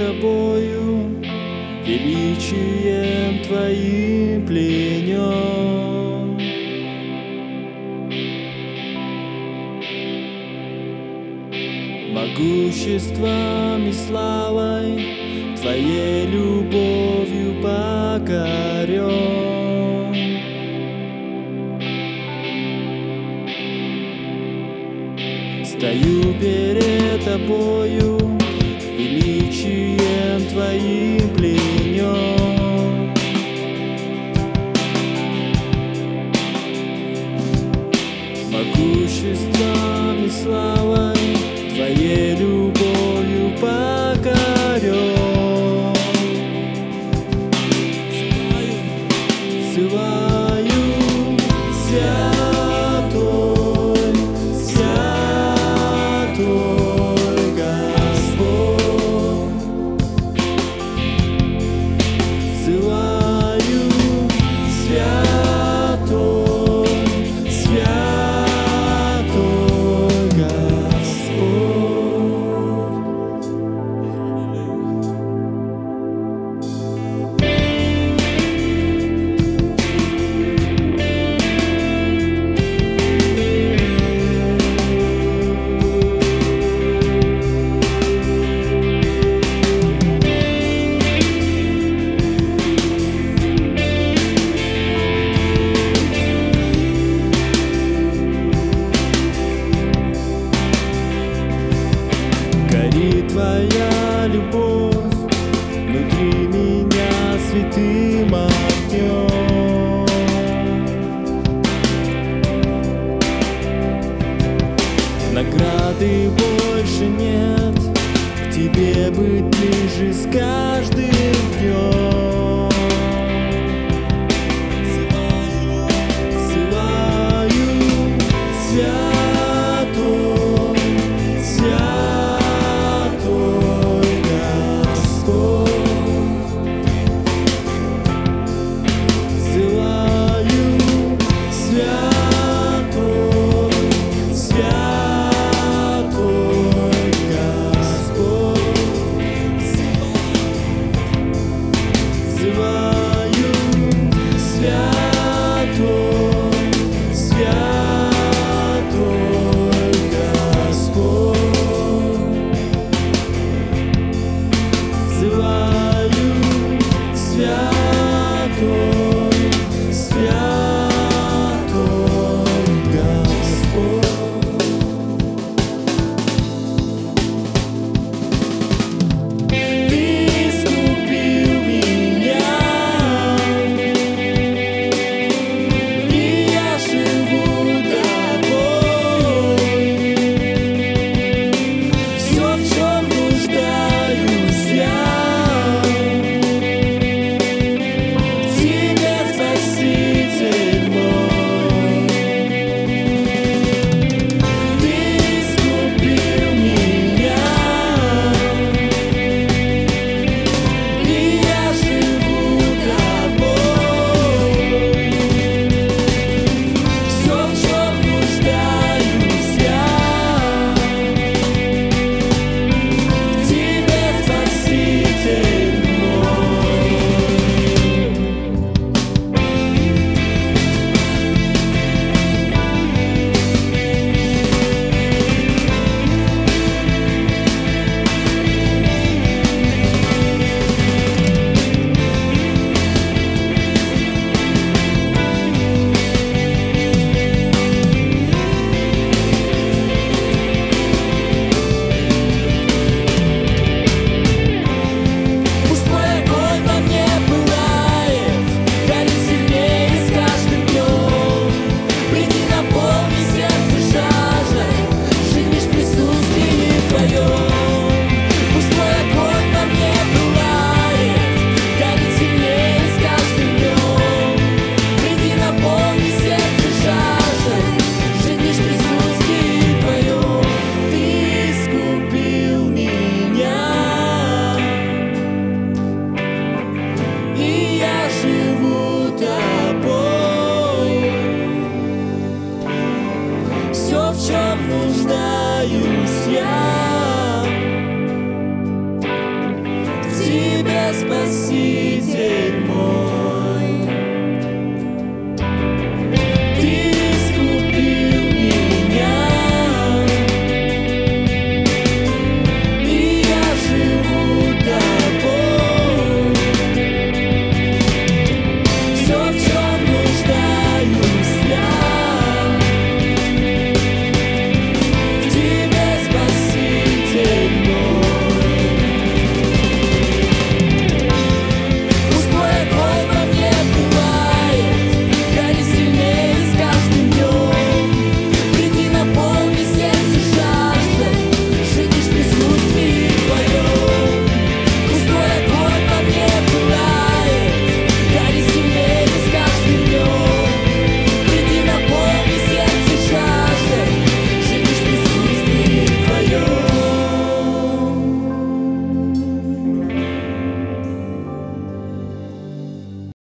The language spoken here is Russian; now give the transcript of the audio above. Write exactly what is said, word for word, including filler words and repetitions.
тобою, величием твоим пленен. Могуществом и славой твоей любовью покорен. Стою перед тобою, величием твоим пленен. Могуществом и славой твоей любовью покорен. Взываю, святой, святой Господь. Взываю, святой, святой Господь. Горит твоя любовь внутри меня святым огнем. Награды больше нет, к тебе быть ближе с каждым днем. Взываю, святой, святой Господь. Взываю, святой, святой Господь. Взываю, святой, святой Господь. Взываю, святой, святой Господь. Ты искупил меня, и я живу тобой. Все, в чем нуждаюсь я, в тебе, Спаситель мой. Ты искупил меня, и я живу тобой. Все, в чем нуждаюсь я, в тебе, Спаситель мой. Пусть твой огонь во мне пылает, горит сильнее с каждым днем. Приди, наполни сердце жаждой, жить лишь в присутствии твоем. Пусть твой огонь во мне пылает, горит сильнее с каждым днем. Приди, наполни сердце жаждой, жить лишь в присутствии твоем. Ты искупил меня, и я живу тобой. Все, в чем нуждаюсь я, в Спаситель.